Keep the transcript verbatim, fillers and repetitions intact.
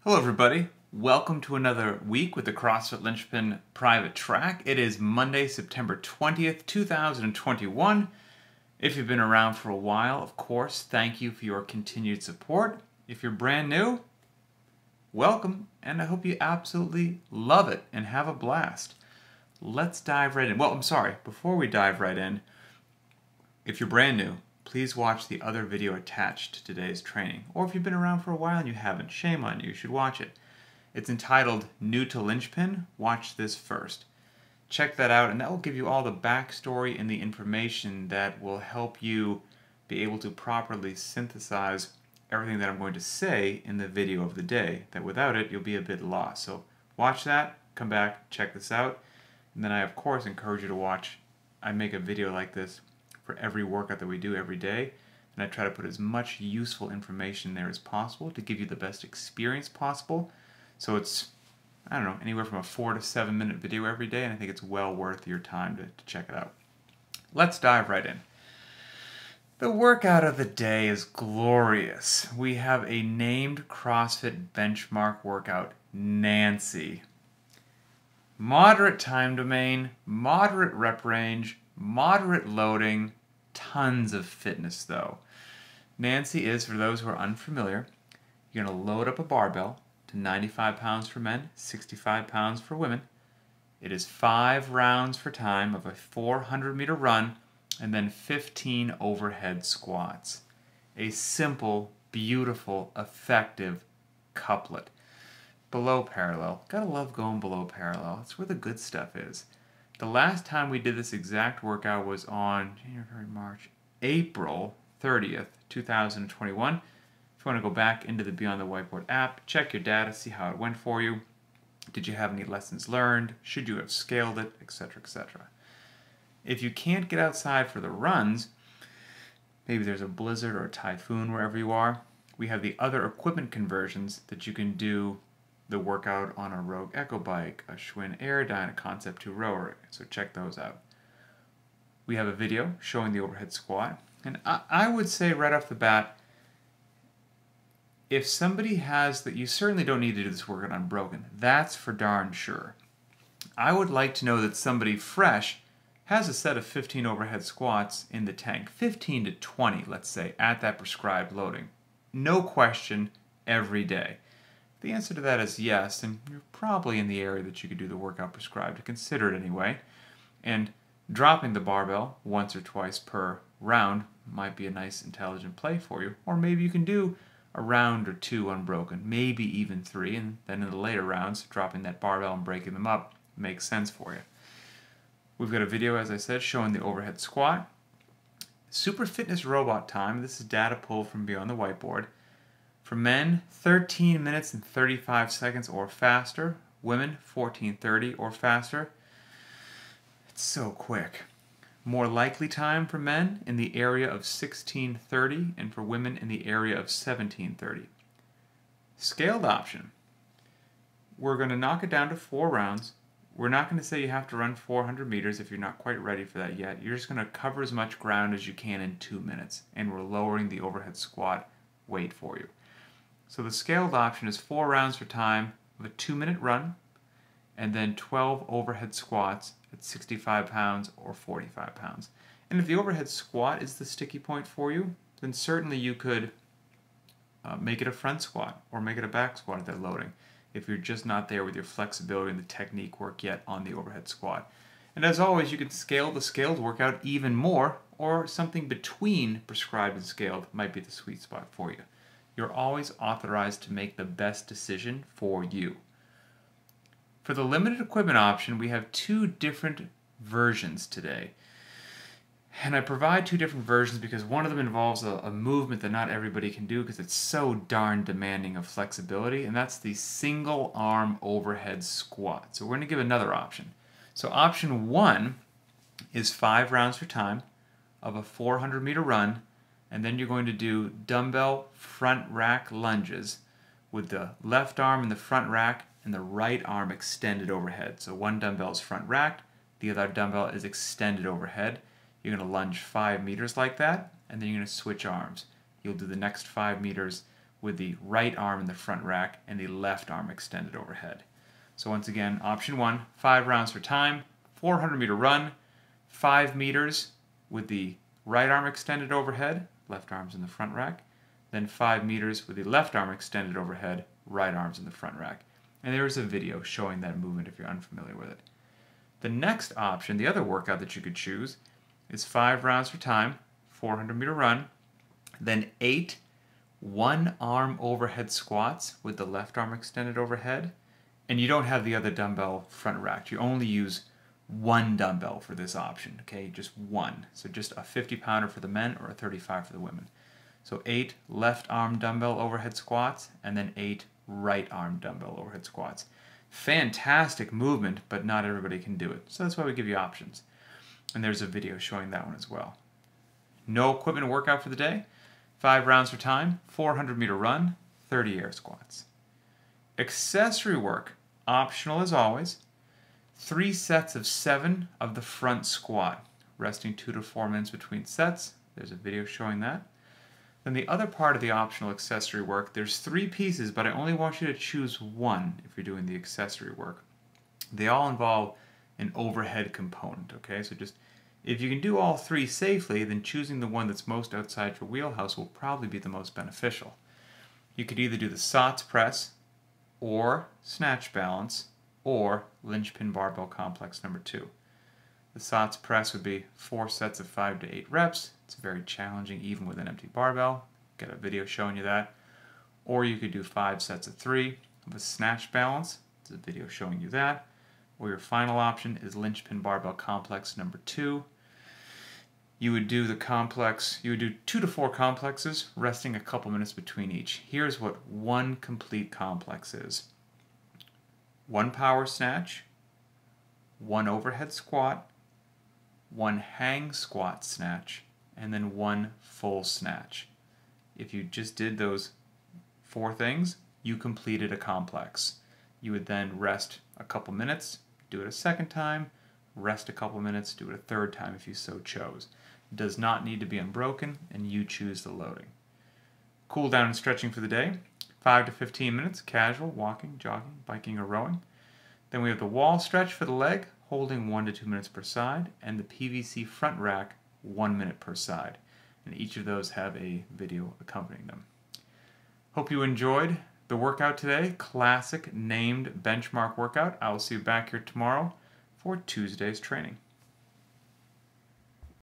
Hello everybody, welcome to another week with the CrossFit Linchpin Private Track. It is Monday, September twentieth, two thousand twenty-one. If you've been around for a while, of course, thank you for your continued support. If you're brand new, welcome, and I hope you absolutely love it and have a blast. Let's dive right in. Well, I'm sorry, before we dive right in, if you're brand new, please watch the other video attached to today's training. Or if you've been around for a while and you haven't, shame on you, you should watch it. It's entitled New to Linchpin. Watch this first. Check that out and that will give you all the backstory and the information that will help you be able to properly synthesize everything that I'm going to say in the video of the day. That without it, you'll be a bit lost. So watch that, come back, check this out. And then I, of course, encourage you to watch. I make a video like this for every workout that we do every day, and I try to put as much useful information there as possible to give you the best experience possible. So it's, I don't know, anywhere from a four to seven minute video every day, and I think it's well worth your time to, to check it out. Let's dive right in. The workout of the day is glorious. We have a named CrossFit benchmark workout, Nancy. Moderate time domain, moderate rep range, moderate loading, tons of fitness though. Nancy is, for those who are unfamiliar, you're going to load up a barbell to ninety-five pounds for men, sixty-five pounds for women. It is five rounds for time of a four hundred meter run and then fifteen overhead squats. A simple, beautiful, effective couplet. Below parallel. Gotta love going below parallel. That's where the good stuff is. The last time we did this exact workout was on January, March, April thirtieth, two thousand twenty-one. If you want to go back into the Beyond the Whiteboard app, check your data, see how it went for you. Did you have any lessons learned? Should you have scaled it? Etc, et cetera. If you can't get outside for the runs, maybe there's a blizzard or a typhoon wherever you are, we have the other equipment conversions that you can do the workout on a Rogue Echo bike, a Schwinn Airdyne, a Concept two rower, so check those out. We have a video showing the overhead squat, and I, I would say right off the bat, if somebody has that, you certainly don't need to do this workout unbroken. That's for darn sure. I would like to know that somebody fresh has a set of fifteen overhead squats in the tank, fifteen to twenty, let's say, at that prescribed loading. No question, every day. The answer to that is yes, and you're probably in the area that you could do the workout prescribed, to consider it anyway. And dropping the barbell once or twice per round might be a nice intelligent play for you. Or maybe you can do a round or two unbroken, maybe even three, and then in the later rounds, dropping that barbell and breaking them up makes sense for you. We've got a video, as I said, showing the overhead squat. Super Fitness Robot time. This is data pulled from Beyond the Whiteboard. For men, thirteen minutes and thirty-five seconds or faster. Women, fourteen thirty or faster. It's so quick. More likely time for men in the area of sixteen thirty and for women in the area of seventeen thirty. Scaled option. We're going to knock it down to four rounds. We're not going to say you have to run four hundred meters if you're not quite ready for that yet. You're just going to cover as much ground as you can in two minutes. And we're lowering the overhead squat weight for you. So the scaled option is four rounds for time of a two minute run and then twelve overhead squats at sixty-five pounds or forty-five pounds. And if the overhead squat is the sticky point for you, then certainly you could uh, make it a front squat or make it a back squat at that loading if you're just not there with your flexibility and the technique work yet on the overhead squat. And as always, you can scale the scaled workout even more, or something between prescribed and scaled might be the sweet spot for you. You're always authorized to make the best decision for you. For the limited equipment option, we have two different versions today. And I provide two different versions because one of them involves a, a movement that not everybody can do because it's so darn demanding of flexibility, and that's the single arm overhead squat. So we're going to give another option. So option one is five rounds for time of a four hundred meter run, and then you're going to do dumbbell front rack lunges with the left arm in the front rack and the right arm extended overhead. So one dumbbell is front racked, the other dumbbell is extended overhead. You're going to lunge five meters like that, and then you're going to switch arms. You'll do the next five meters with the right arm in the front rack and the left arm extended overhead. So once again, option one, five rounds for time, four hundred meter run, five meters with the right arm extended overhead, left arm's in the front rack, then five meters with the left arm extended overhead, right arm's in the front rack. And there is a video showing that movement if you're unfamiliar with it. The next option, the other workout that you could choose, is five rounds for time, four hundred meter run, then eight one arm overhead squats with the left arm extended overhead, and you don't have the other dumbbell front racked. You only use one dumbbell for this option, okay? Just one. So just a fifty pounder for the men or a thirty-five for the women. So eight left arm dumbbell overhead squats and then eight right arm dumbbell overhead squats. Fantastic movement, but not everybody can do it. So that's why we give you options. And there's a video showing that one as well. No equipment workout for the day. Five rounds for time, four hundred meter run, thirty air squats. Accessory work, optional as always. Three sets of seven of the front squat, resting two to four minutes between sets. There's a video showing that. Then the other part of the optional accessory work, there's three pieces, but I only want you to choose one if you're doing the accessory work. They all involve an overhead component, okay? So just, if you can do all three safely, then choosing the one that's most outside your wheelhouse will probably be the most beneficial. You could either do the S O T S press, or snatch balance, or linchpin barbell complex number two. The S O T S press would be four sets of five to eight reps. It's very challenging even with an empty barbell. Got a video showing you that. Or you could do five sets of three of a snatch balance. There's a video showing you that. Or your final option is linchpin barbell complex number two. You would do the complex, you would do two to four complexes, resting a couple minutes between each. Here's what one complete complex is. One power snatch, one overhead squat, one hang squat snatch, and then one full snatch. If you just did those four things, you completed a complex. You would then rest a couple minutes, do it a second time, rest a couple minutes, do it a third time if you so chose. It does not need to be unbroken, and you choose the loading. Cool down and stretching for the day, five to fifteen minutes, casual, walking, jogging, biking, or rowing. Then we have the wall stretch for the leg, holding one to two minutes per side, and the P V C front rack, one minute per side. And each of those have a video accompanying them. Hope you enjoyed the workout today. Classic named benchmark workout. I will see you back here tomorrow for Tuesday's training.